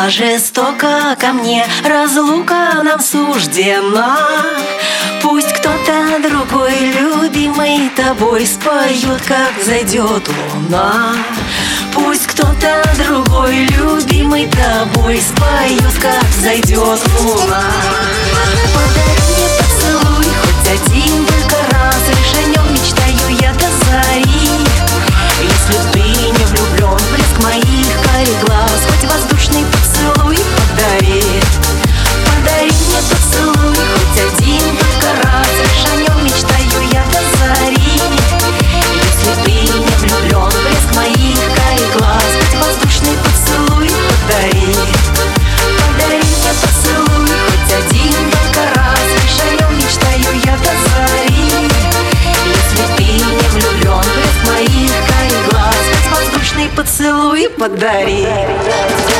жестока ко мне, разлука нам суждена. Пусть кто-то другой, любимый тобой, споет, как зайдет луна. Пусть кто-то другой, любимый тобой, споет, как зайдет луна. Подари мне поцелуй, хоть один только раз, лишь о нем мечтаю я до зари. Если ты не влюблен в блеск моих карих глаз, хоть воздушный поцелуй подари. Подари мне поцелуй, хоть один только раз, лишь о нем мечтаю я до зари. Если ты не влюблен в блеск моих карих глаз, хоть воздушный поцелуй подари. Подари мне поцелуй, хоть один только раз, лишь о нем мечтаю я до зари. Если ты не влюблен в блеск моих карих глаз, хоть воздушный поцелуй подари.